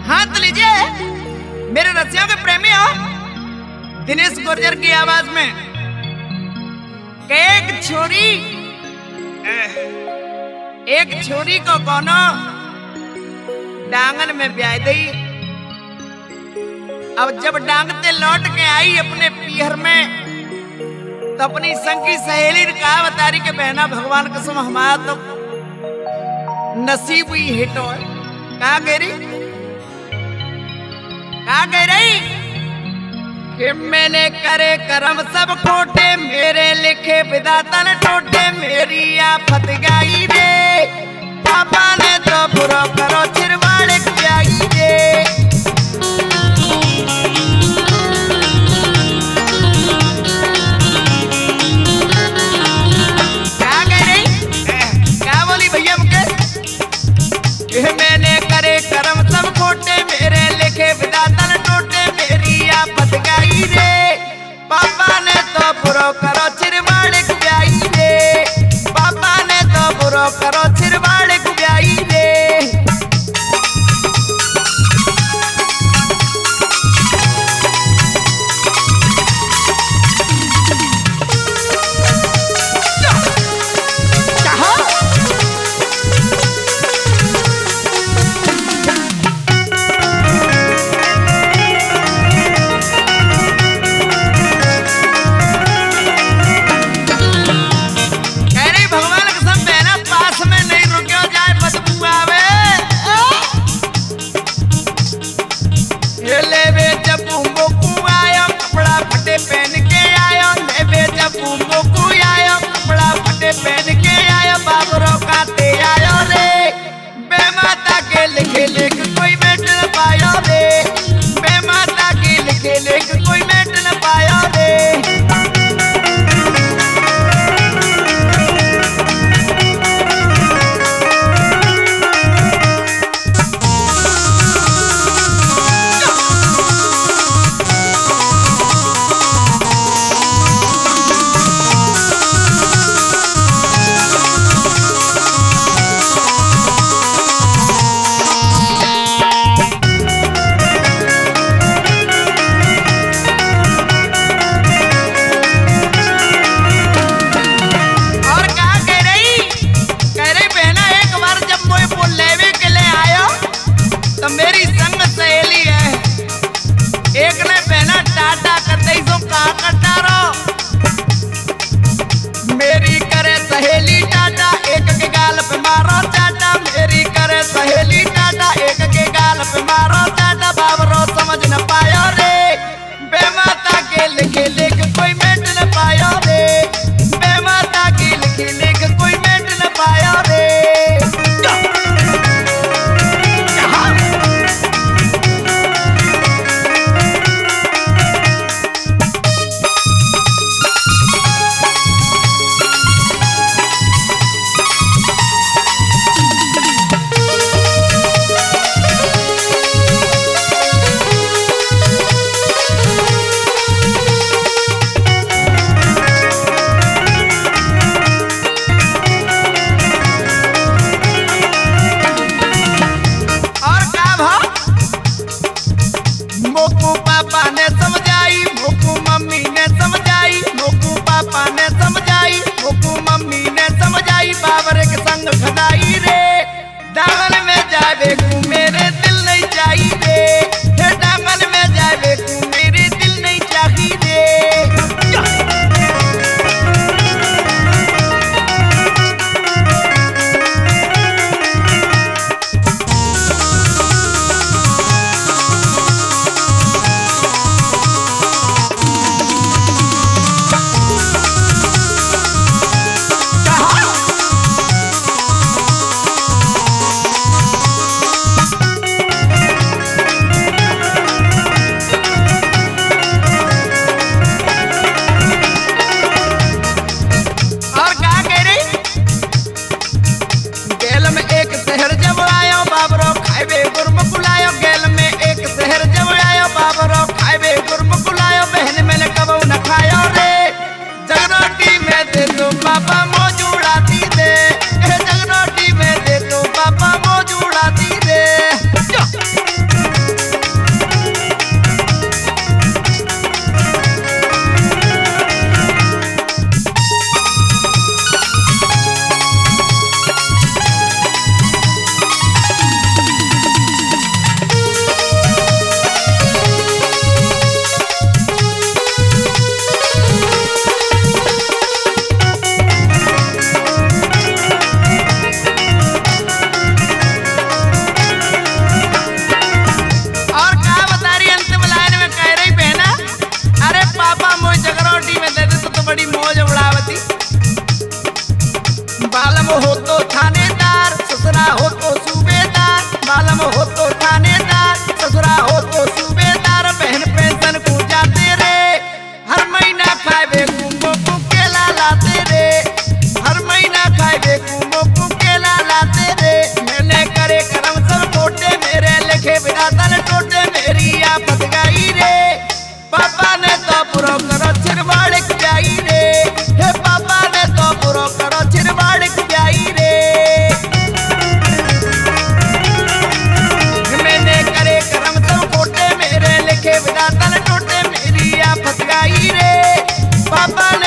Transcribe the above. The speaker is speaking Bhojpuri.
हाथ लीजिए मेरे रसियों के प्रेमी हो। दिनेश गुर्जर की आवाज में एक छोरी को कोनो डांगन में ब्याह दी। अब जब डांगते लौट के आई अपने पीहर में तो अपनी संग की सहेली ने कहा बतारी के बहना भगवान कसम हमारा तो नसीब ही हिट हो। कहा कह रही कि मैंने करे कर्म सब खोटे, मेरे लिखे विधाता ने टोटे, मेरी आफत गाई रे पापा ने तो बुरा करो छिरवाड़े जाई रे। मैंने करे कर्म सब खोटे, मेरे लिखे विधाता ने टोटे, मेरी आफत गाई रे पापा ने तो बुरो करो छिरवाड़े जाई रे, पापा ने तो बुरो करो छिरवाड़े जाई रे। पहन के आयो बाबरो काटे आयो रे बेमाता के लिखे लिख कोई बैठ न पायो रे, बेमाता के लिखे लिख कोई बैठ न पायो रे। तो मेरी संग सहेली है एक ने पहना टाटा करते सो कहा करता रहो, मेरी करे सहेली टाटा एक के गाल पे मारो चाटा, मेरी करे सहेली टाटा एक के गाल पे मारो चाटा, बाबरो समझ न पायो रे बेमाता के लिखे लिख कोई मेट न पायो रे, बेमाता के लिखे लिख कोई मेट न पायो रे। हो तो थानेदार, ससुरा हो तो सूबेदार, बहन पेंशन को जाते रे, हर महीना खाए कुंभो को केला लाते रे, हर महीना खाए कुंभो को केला लाते रे। मैंने करे करम सब टोटे, मेरे लिखे विधातन टोटे, मेरी आफत गाई रे। पापा ने तो बुरो करो छिरवाड़ जाई रे, हे पापा ने तो बुरो करो छिरवाड़ जाई रे। मैंने करे करम सब टोटे, मेरे लिखे विधातन टोटे, मेरी आफत गाई रे। पापा